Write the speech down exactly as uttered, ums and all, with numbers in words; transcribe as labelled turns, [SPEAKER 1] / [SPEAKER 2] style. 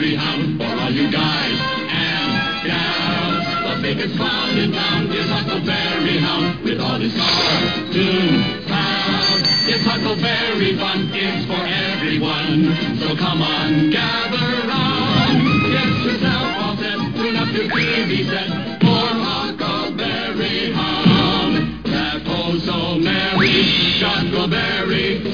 [SPEAKER 1] Huckleberry Hound. For all you guys and gals, the biggest clown in town is Huckleberry Hound. With all his cartoon clowns, it's Huckleberry fun. It's for everyone. So come on, gather round. Get yourself all set. Tune up your T V set for Huckleberry Hound. That oh so merry Huckleberry